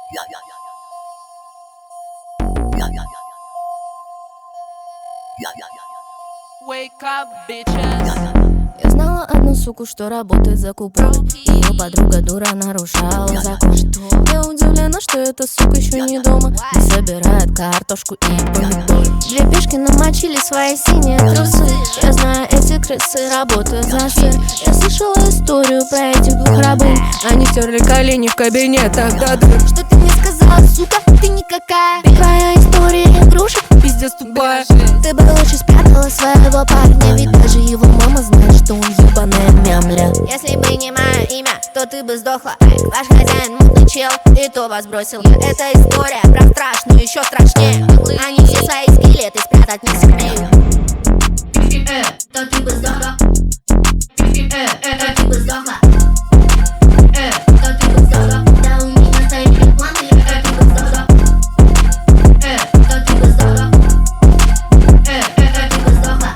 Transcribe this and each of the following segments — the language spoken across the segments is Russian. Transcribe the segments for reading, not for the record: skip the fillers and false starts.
Wake up, bitches. Я знала одну суку, что работает за купон. Ее подруга дура нарушала закон. Я удивлена, что эта сука еще не дома, не собирает картошку и помидоры. Две пешки намочили свои синие трусы. Я знаю, эти крысы работают за сыр. Я слышала историю про этих двух рабынь. Они терли колени в кабинетах до дыр. Что ты мне сказала, сука? Ты никакая. Твоя история игрушек пиздец тупая. Ты бы лучше спрятала своего парня, ведь даже его мама знает, что он ебаная мямля. Если бы не мое имя, то ты бы сдохла. Ваш хозяин мутный чел, и то вас бросил. Это история про страшную, еще страшнее. Они все свои скелеты спрятать не сумеют. То ты бы сдохла. То ты бы сдохла. То ты бы сдохла. Да у меня стоит реклама, то ты бы сдохла. То ты бы сдохла. То ты бы сдохла.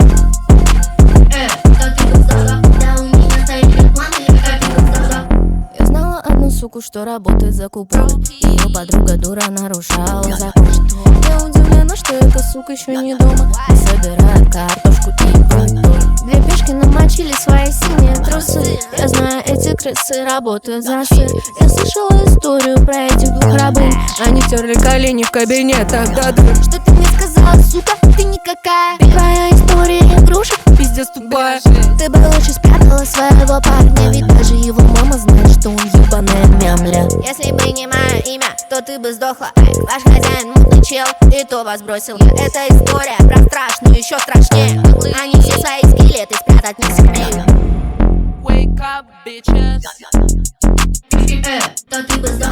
То ты бы сдохла. Да у меня стоит реклама, то ты бы сдохла. Я знала одну суку, что работает за купон. Ее подруга дура нарушала закон. Я удивлена, что эта сука еще не дома, не собирает картошку и помидоры. Две пешки намочили свои синие трусы. Я знаю, эти крысы работают за сыр. Я слышала историю про этих двух рабынь. Они терли колени в кабинетах до дыр. Что ты мне сказала, сука? Ты никакая. Твоя история игрушек пиздец тупая. Ты бы лучше спрятала своего парня, ведь даже его мама знает, что он ебаная мямля. Если бы не мое имя, то ты бы сдохла. Ваш хозяин мутный чел, и то вас бросил. Это история про страшную, еще страшнее. Они все свои скелеты спрятать не сумеют. Wake up, bitches. То ты бы сдохла.